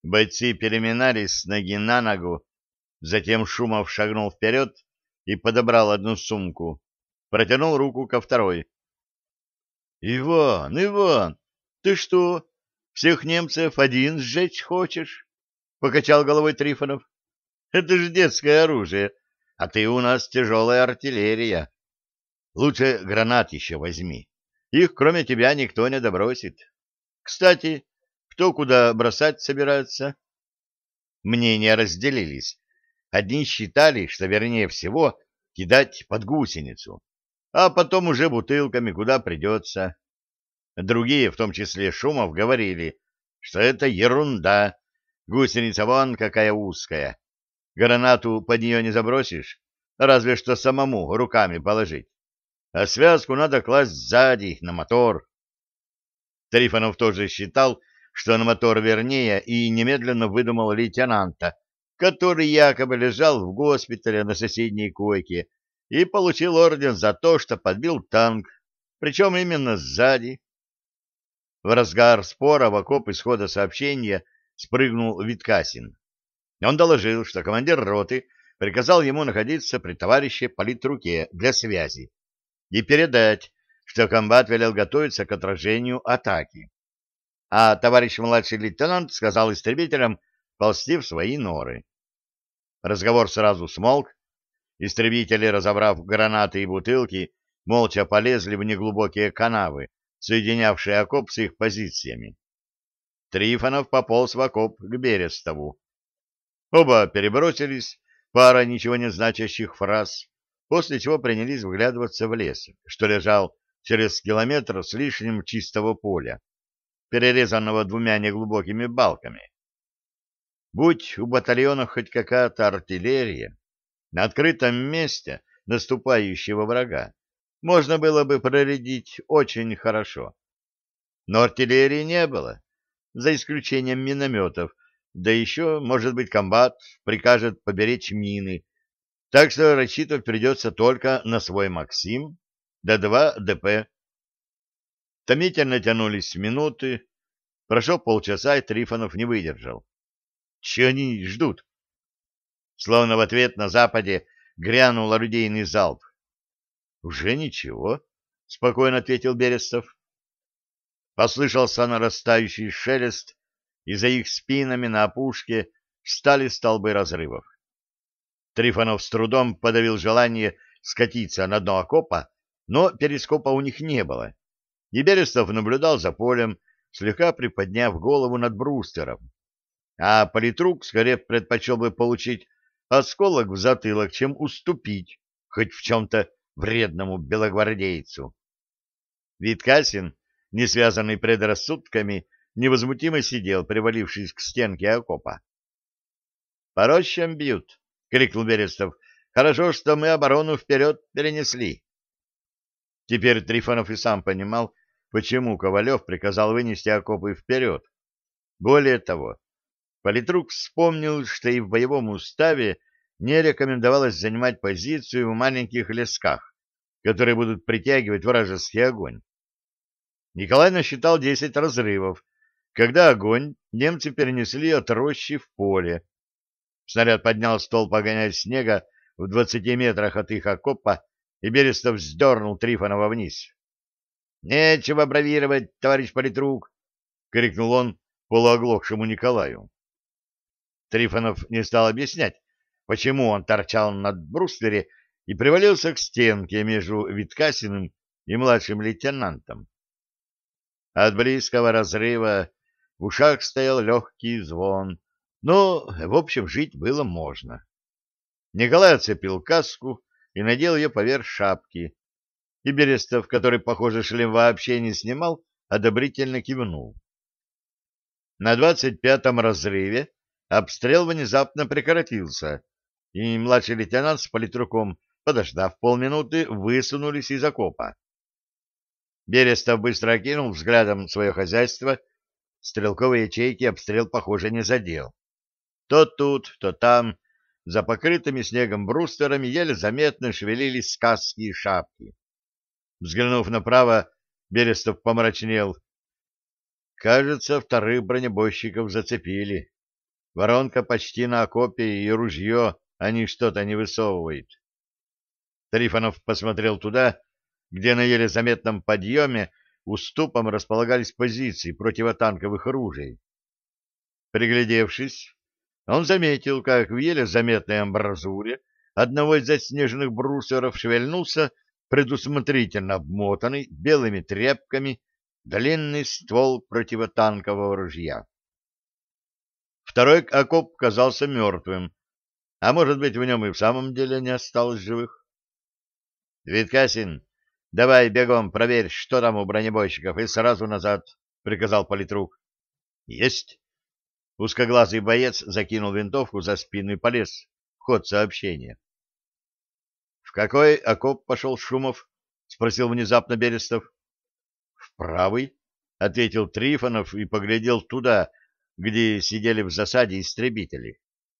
Бойцы переминались с ноги на ногу, затем Шумов шагнул вперед и подобрал одну сумку, протянул руку ко второй. — Иван, Иван, ты что, всех немцев один сжечь хочешь? — покачал головой Трифонов. — Это же детское оружие, а ты у нас тяжелая артиллерия. Лучше гранат еще возьми. Их, кроме тебя, никто не добросит. Кстати, кто куда бросать собирается? Мнения разделились. Одни считали, что вернее всего кидать под гусеницу, а потом уже бутылками куда придется. Другие, в том числе Шумов, говорили, что это ерунда. Гусеница вон какая узкая. Гранату под нее не забросишь, разве что самому руками положить. А связку надо класть сзади, на мотор. Трифонов тоже считал, что на мотор вернее, и немедленно выдумал лейтенанта, который якобы лежал в госпитале на соседней койке и получил орден за то, что подбил танк, причем именно сзади. В разгар спора в окоп исхода сообщения спрыгнул Виткасин. Он доложил, что командир роты приказал ему находиться при товарище политруке для связи и передать, что комбат велел готовиться к отражению атаки. А товарищ младший лейтенант сказал истребителям ползти в свои норы. Разговор сразу смолк. Истребители, разобрав гранаты и бутылки, молча полезли в неглубокие канавы, соединявшие окоп с их позициями. Трифонов пополз в окоп к Берестову. Оба перебросились, пара ничего не значащих фраз, после чего принялись вглядываться в лес, что лежал через километр с лишним чистого поля, перерезанного двумя неглубокими балками. Будь у батальона хоть какая-то артиллерия, на открытом месте наступающего врага можно было бы проредить очень хорошо. Но артиллерии не было, за исключением минометов, да еще, может быть, комбат прикажет поберечь мины, так что рассчитывать придется только на свой «Максим», да 2 ДП. Томительно тянулись минуты, прошло полчаса, и Трифонов не выдержал. Че они ждут? Словно в ответ на западе грянул орудийный залп. — Уже ничего, — спокойно ответил Берестов. Послышался нарастающий шелест, и за их спинами на опушке встали столбы разрывов. Трифонов с трудом подавил желание скатиться на дно окопа, но перископа у них не было, и Берестов наблюдал за полем, слегка приподняв голову над брустером. А политрук скорее предпочел бы получить осколок в затылок, чем уступить хоть в чем-то вредному белогвардейцу. Виткасин, не связанный предрассудками, невозмутимо сидел, привалившись к стенке окопа. — По рощам бьют, — крикнул Берестов. — Хорошо, что мы оборону вперед перенесли. Теперь Трифонов и сам понимал, почему Ковалев приказал вынести окопы вперед. Более того, политрук вспомнил, что и в боевом уставе не рекомендовалось занимать позицию в маленьких лесках, которые будут притягивать вражеский огонь. Николай насчитал 10 разрывов, когда огонь немцы перенесли от рощи в поле. Снаряд поднял столб огня снега в 20 метрах от их окопа, и Берестов вздернул Трифонова вниз. — Нечего бравировать, товарищ политрук! — крикнул он полуоглохшему Николаю. Трифонов не стал объяснять, почему он торчал над бруствере и привалился к стенке между Виткасиным и младшим лейтенантом. От близкого разрыва в ушах стоял легкий звон, но, в общем, жить было можно. Николай оцепил каску и надел ее поверх шапки, и Берестов, который, похоже, шлем вообще не снимал, одобрительно кивнул. На 25-м разрыве обстрел внезапно прекратился, и младший лейтенант с политруком, подождав полминуты, высунулись из окопа. Берестов быстро окинул взглядом свое хозяйство. Стрелковые ячейки обстрел, похоже, не задел. То тут, то там, за покрытыми снегом брустерами еле заметно шевелились каски и шапки. Взглянув направо, Берестов помрачнел. Кажется, вторых бронебойщиков зацепили. Воронка почти на окопе, и ружье они что-то не высовывают. Трифонов посмотрел туда, где на еле заметном подъеме уступом располагались позиции противотанковых оружий. Приглядевшись, он заметил, как в еле заметной амбразуре одного из заснеженных брусверов шевельнулся предусмотрительно обмотанный белыми тряпками длинный ствол противотанкового ружья. Второй окоп казался мертвым, а может быть, в нем и в самом деле не осталось живых. — Виткасин, давай бегом проверь, что там у бронебойщиков, и сразу назад, — приказал политрук. — Есть. Узкоглазый боец закинул винтовку за спину и полез в ход сообщения. — В какой окоп пошел Шумов? — спросил внезапно Берестов. — В правый, — ответил Трифонов и поглядел туда, где сидели в засаде истребители.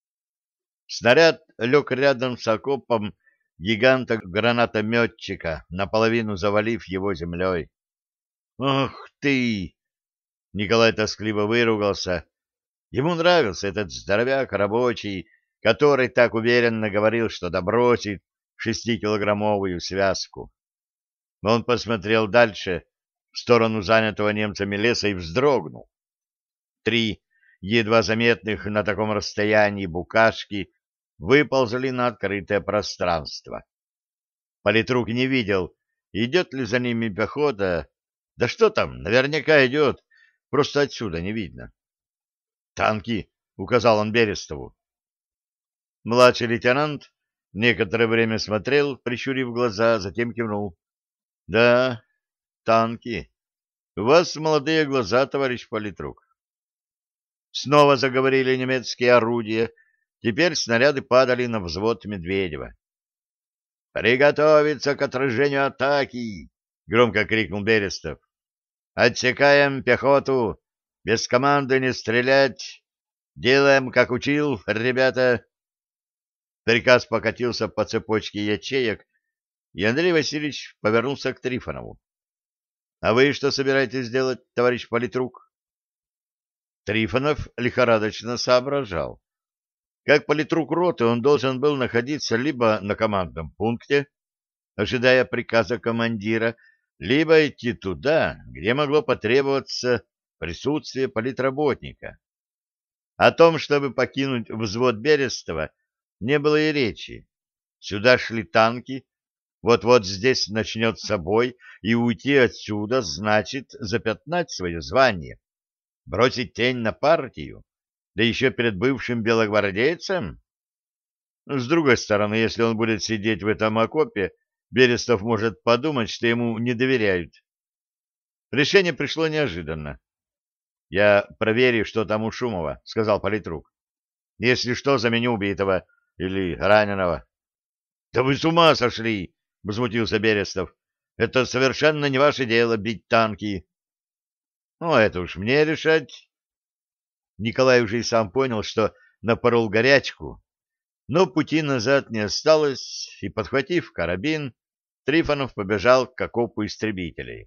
Снаряд лег рядом с окопом гиганта-гранатометчика, наполовину завалив его землей. «Ах ты!» — Николай тоскливо выругался. Ему нравился этот здоровяк рабочий, который так уверенно говорил, что добросит 6-килограммовую связку. Он посмотрел дальше, в сторону занятого немцами леса, и вздрогнул. 3 едва заметных на таком расстоянии букашки выползли на открытое пространство. Политрук не видел, идет ли за ними пехота. Да что там, наверняка идет, просто отсюда не видно. «Танки!» — указал он Берестову. Младший лейтенант некоторое время смотрел, прищурив глаза, затем кивнул. «Да, танки. У вас молодые глаза, товарищ политрук». Снова заговорили немецкие орудия. Теперь снаряды падали на взвод Медведева. «Приготовиться к отражению атаки!» — громко крикнул Берестов. «Отсекаем пехоту! Без команды не стрелять! Делаем, как учил, ребята!» Приказ покатился по цепочке ячеек, и Андрей Васильевич повернулся к Трифонову. «А вы что собираетесь делать, товарищ политрук?» Трифонов лихорадочно соображал. Как политрук роты он должен был находиться либо на командном пункте, ожидая приказа командира, либо идти туда, где могло потребоваться присутствие политработника. О том, чтобы покинуть взвод Берестова, не было и речи. Сюда шли танки, вот-вот здесь начнется бой, и уйти отсюда значит запятнать свое звание, бросить тень на партию, да еще перед бывшим белогвардейцем. С другой стороны, если он будет сидеть в этом окопе, Берестов может подумать, что ему не доверяют. Решение пришло неожиданно. — Я проверю, что там у Шумова, — сказал политрук. — Если что, заменю убитого или раненого. — Да вы с ума сошли! — возмутился Берестов. — Это совершенно не ваше дело бить танки. — Ну, это уж мне решать. Николай уже и сам понял, что напорол горячку, но пути назад не осталось, и, подхватив карабин, Трифонов побежал к окопу истребителей.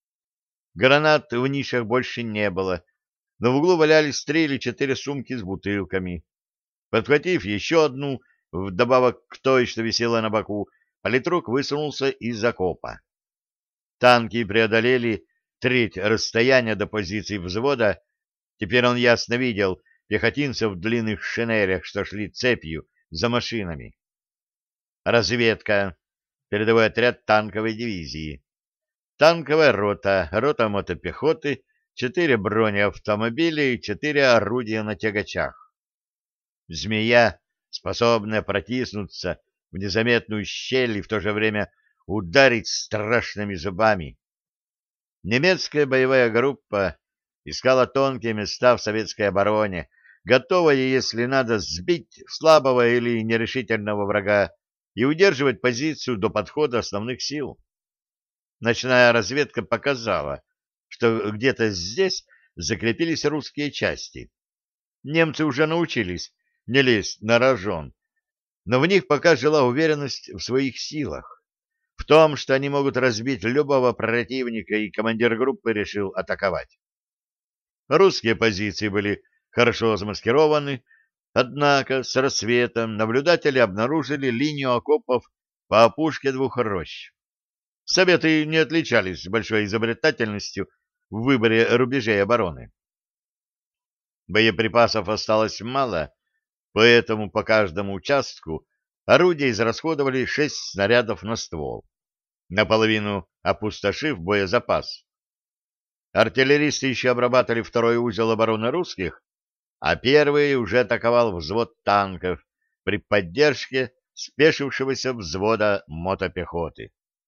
Гранат в нишах больше не было, но в углу валялись 3 или 4 сумки с бутылками. Подхватив еще одну, вдобавок к той, что висела на боку, политрук высунулся из окопа. Танки преодолели треть расстояния до позиции взвода. Теперь он ясно видел пехотинцев в длинных шинелях, что шли цепью за машинами. Разведка. Передовой отряд танковой дивизии. Танковая рота, рота мотопехоты, 4 бронеавтомобиля и 4 орудия на тягачах. Змея, способная протиснуться в незаметную щель и в то же время ударить страшными зубами. Немецкая боевая группа искала тонкие места в советской обороне, готовая, если надо, сбить слабого или нерешительного врага и удерживать позицию до подхода основных сил. Ночная разведка показала, что где-то здесь закрепились русские части. Немцы уже научились не лезть на рожон, но в них пока жила уверенность в своих силах, в том, что они могут разбить любого противника, и командир группы решил атаковать. Русские позиции были хорошо замаскированы, однако с рассветом наблюдатели обнаружили линию окопов по опушке двух рощ. Советы не отличались большой изобретательностью в выборе рубежей обороны. Боеприпасов осталось мало, поэтому по каждому участку орудия израсходовали 6 снарядов на ствол, наполовину опустошив боезапас. Артиллеристы еще обрабатывали второй узел обороны русских, а первый уже атаковал взвод танков при поддержке спешившегося взвода мотопехоты.